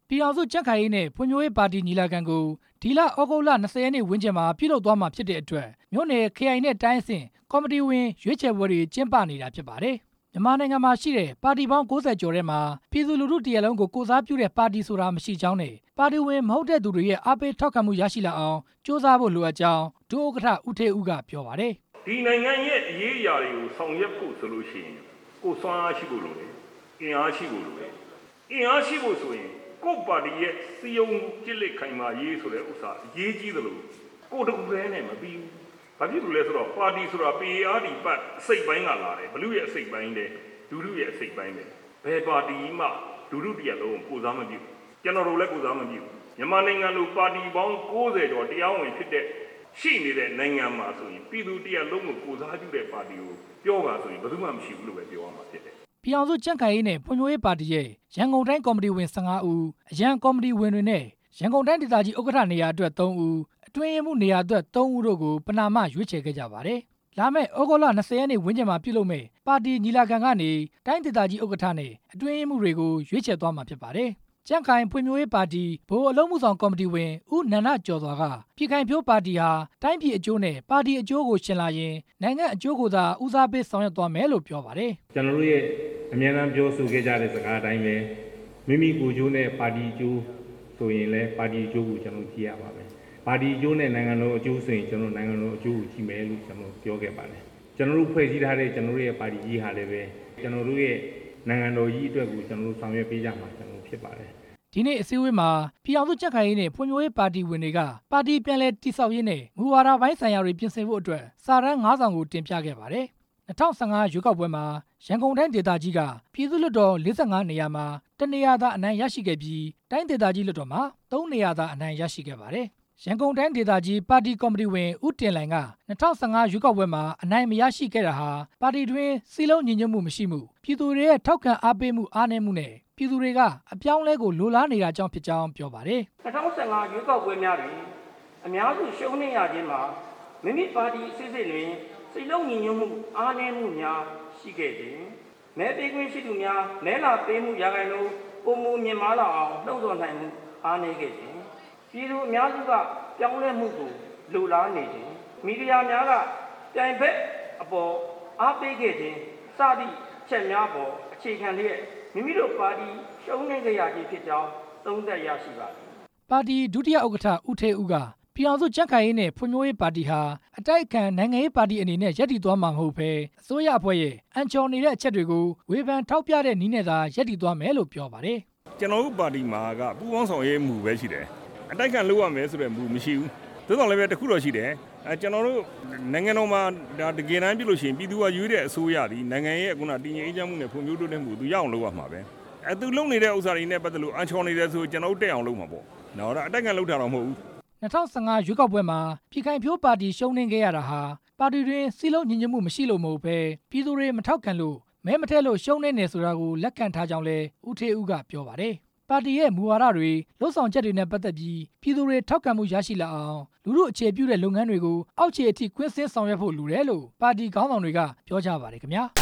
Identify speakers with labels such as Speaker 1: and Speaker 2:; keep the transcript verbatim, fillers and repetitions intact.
Speaker 1: ပြည်ထောင်စုကြံ့ခိုင်ရေးနဲ့ဖွံ့ဖြိုးရေးပါတီညီလာခံကိုဒီလဩဂုတ်လ၂၀ရက်နေ့ဝန်းကျင်မှာပြုလုပ်သွားမှာဖြစ်တဲ့အတွက်မြို့နယ်ခရိုင်နဲ့တိုင်းအဆင့်ကော်မတီဝင်ရွေးချယ်ပွဲတွေကျင်းပနေတာဖြစ်ပါတယ်မြန်မာနိုင်ငံမှာရှိတဲ့ပါတီပေါင်း၉၀ကျော်ထဲမှာပြည်သူလူထုတရက်လုံးကိုကိုယ်စားပြုတဲ့ပါတီဆိုတာမရှိကြောင်းနဲ့ပါတီဝင်မဟုတ်တဲ့သူတွေရဲ့အားပေးထောက်ခံမှုရရှိလာအောင်ကြိုးစားဖို့လိုအပ်ကြောင်းဒုဥက္ကဋ္ဌဦးထေးဦးကပြောပါတယ်
Speaker 2: ဒီနိုင်ငံရဲ့အရေးအရာတွေကိုဆောင်ရွက်ဖို့ဆိုလို့ရှိရင်ကိုယ်စွမ်းအားရှိဖို့လိုတယ်အင်အားရှိဖို့လိုတယ်အင်အားရှိဖို့ဆိုရင်ကိုယ်ပါတီရဲ့စီယုံကြစ်လက်ခိုင်မာရေးဆိုတဲ့ဥစ္စာအရေးကြီးသလိုကိုယ်တကူတည်းနဲ့မပြီးဘူးဘာဖြစ်လို့လဲဆိုတော့ပါတီဆိုတာ P A R D ပတ်အစိတ်ပိုင်းကလာတယ်ဘလူရဲ့အစိတ်ပိုင်းတဲ့လူထုရဲ့အစိတ်ပိုင်းပဲဘယ်ပါတီမှလူထုတရက်လုံးကိုစားမပြုကျွန်တော်တို့လည်းကိုစားမပြုမြန်မာနိုင်ငံလိုပါတီပေါင်း၉၀ကျော်တရားဝင်ဖြစ်တဲ့ရှိနေတဲ့နိုင်ငံမှာဆိုရင်ပြည်သူတရက်လုံးကိုကိုစားပြုတဲ့ပါတီကိုပြောပါဆိုရင်ဘယ်သူမှမရှိဘူးလို့ပဲပြောရမှာဖြစ်တယ်
Speaker 1: ပြည်အောင်စုကြံ့ခိုင်ရေးနဲ့ဖွံ့ဖြိုးရေးပါတီရဲ့ရန်ကုန်တိုင်းကော်မတီဝင်၁၅ဦးအရန်ကော်မတီဝင်တွေနဲ့ရန်ကုန်တိုင်းဒေသကြီးဥက္ကဋ္ဌနေရာအတွက်၃ဦးအတွင်းရေးမှူးနေရာအတွက်၃ဦးတို့ကိုပဏာမရွေးချယ်ခဲ့ကြပါတယ်လာမယ့်ဩဂုတ်လ၂၀ရက်နေ့ဝန်းကျင်မှာပြုလုပ်မယ့်ပါတီညီလာခံကနေတိုင်းဒေသကြီးဥက္ကဋ္ဌနဲ့အတွင်းရေးမှူးတွေကိုရွေးချယ်သွားမှာဖြစ်ပါတယ်ကြံ့ခိုင်ဖွံ့ဖြိုးရေးပါတီဗဟိုအလုပ်မှုဆောင်ကော်မတီဝင်ဦးနန္ဒကျော်စွာကပြည်ခိုင်ဖြိုးပါတီဟာတိုင်းပြည်အကျိုးနဲ့ပါတီအကျိုးကိုရှင်လာရင်နိုင်ငံအကျိုးကိုသာဦးစားပေးဆောင်ရွက်သွားမယ်လို့ပြောပါတယ်
Speaker 3: ကျွန်တော်တို့ရဲ့အများအားပြောဆိုခဲ့ကြတဲ့စကားအတိုင်းပဲမိမိကိုယ်ကျိုးနဲ့ပါတီအကျိုးဆိုရင်လည်းပါတီအကျိုးကိုကျွန်တော်ကြည့်ရပါမယ်ပါတီအကျိုးနဲ့နိုင်ငံတော်အကျိုးဆိုရင်ကျွန်တော်နိုင်ငံတော်အကျိုးကိုကြည့်မယ်လို့ကျွန်တော်ပြောခဲ့ပါတယ်ကျွန်တော်တို့ဖွဲ့စည်းထားတဲ့ကျွန်တော်တို့ရဲ့ပါတီကြီးဟာလည်းပဲကျွန်တော်တို့ရဲ့နိုင်ငံတော်ကြီးအတွက်ကိုကျွန်တော်တို့ဆောင်ရွက်ပေးကြမှာကျွန်တော်ဖြစ်ပါတယ်
Speaker 1: ဒီနေ့အစည်းအဝေးမှာပြည်အောင်စုကြံ့ခိုင်ရေးနဲ့ဖွံ့ဖြိုးရေးပါတီဝင်တွေကပါတီပြန်လည်တည်ဆောက်ရေးနဲ့မူဝါဒပိုင်းဆိုင်ရာတွေပြင်ဆင်ဖို့အတွက်စာတမ်း၅ဆောင်ကိုတင်ပြခဲ့ပါတယ်၂၀၁၅ရွေးကောက်ပွဲမှာရန်ကုန်တိုင်းဒေသကြီးကပြည်သူ့လွှတ်တော်၄၅နေရာမှာတနေရာသာအနိုင်ရရှိခဲ့ပြီးတိုင်းဒေသကြီးလွှတ်တော်မှာ၃နေရာသာအနိုင်ရရှိခဲ့ပါတယ်ရန်ကုန်တိုင်းဒေသကြီးပါတီကော်မတီဝင်ဦးတင်လှိုင်က၂၀၁၅ရွေးကောက်ပွဲမှာအနိုင်မရရှိခဲ့တာဟာပါတီတွင်စည်းလုံးညီညွတ်မှုမရှိမှုပြည်သူတွေရဲ့ထောက်ခံအားပေးမှုအားနည်းမှုနဲ့ပြည်သူတွေကအပြောင်းလဲကိုလိုလားနေတာကြောင့်ဖြစ်ကြောင်းပြောပါတယ်
Speaker 4: ၂၀၁၅ရွေးကောက်ပွဲများတွင်အများစုရှုံးနိမ့်ရခြင်းမှာမိမိပါတီအစစ်အစစ်တွင်စည်းလုံးညီညွတ်မှုအားနည်းမှုများရှိခဲ့ခြင်းမဲပေးခွင့်ရှိသူများမဲလာပေးမှုရာခိုင်နှုန်းပုံမူမြင့်မားလာအောင်လှုံ့ဆော်နိုင်မှုအားနည်းခဲ့ခြင်းပြည်သူအများစုကပြောင်းလဲမှုကိုလိုလားနေခြင်းမီဒီယာများကပြိုင်ဘက်အပေါ်အားပေးခဲ့ခြင်းစသည့်ချက်များပေါ်အခြေခံလျက်မိမိတို့ပါတီရှုံးနိမ့်ခဲ့ရခြင်းဖြစ်ကြောင်းသုံးသပ်ရရှိပါသည်
Speaker 1: ပါတီဒုတိယဥက္ကဋ္ဌဦးထေးဦးကပြည်အောင်စုကြံ့ခိုင်ရေးနဲ့ဖွံ့ဖြိုးရေးပါတီဟာအတိုက်အခံနိုင်ငံရေးပါတီအနေနဲ့ရပ်တည်သွားမှာမဟုတ်ဘဲအစိုးရအဖွဲ့ရဲ့အန်ချော်နေတဲ့အချက်တွေကိုဝေဖန်ထောက်ပြတဲ့နည်းနဲ့သာရပ်တည်သွားမယ်လို့ပြောပါတယ်
Speaker 2: ကျွန်တော်တို့ပါတီမှာကပူးပေါင်းဆောင်ရွက်မှုပဲရှိတယ်အတိုက်အခံလုပ်ရမယ်ဆိုတဲ့မူမရှိဘူးသို့တော်လည်းပဲတခုတော့ရှိတယ်အဲကျွန်တော်တို့နိုင်ငံတော်မှာဒါတကယ်တမ်းပြလို့ရှိရင်ပြည်သူကရွေးတဲ့အစိုးရသည်နိုင်ငံရဲ့အခုနတည်ငြိမ်အေးချမ်းမှုနဲ့ဖွံ့ဖြိုးတိုးတက်မှုသူရအောင်လုပ်ရမှာပဲအဲသူလုပ်နေတဲ့ဥစ္စာတွေနဲ့ပတ်သက်လို့အန်ချော်နေတယ်ဆိုကျွန်တော်တို့တက်အောင်လုပ်မှာပေါ့နော်ဒါအတိုက်အခံလုပ်တာတော့မဟုတ်ဘူး
Speaker 1: ၂၀၁၅ရွေးကောက်ပွဲမှာပြည်ခိုင်ဖြိုးပါတီရှုံးနိမ့်ခဲ့ရတာဟာပါတီတွင်စည်းလုံးညီညွတ်မှုမရှိလို့မဟုတ်ဘဲပြည်သူတွေမထောက်ခံလို့မဲမထည့်လို့ရှုံးနေတယ်ဆိုတာကိုလက်ခံထားကြောင်းလည်းဦးထေးဦးကပြောပါတယ်ပါတီရဲ့မူဝါဒတွေလှုပ်ဆောင်ချက်တွေနဲ့ပတ်သက်ပြီးပြည်သူတွေထောက်ခံမှုရရှိလာအောင်လူထုအခြေပြုတဲ့လုပ်ငန်းတွေကိုအောက်ခြေအထိကွင်းဆင်းဆောင်ရွက်ဖို့လိုတယ်လို့ပါတီခေါင်းဆောင်တွေကပြောကြပါတယ်ခင်ဗျာ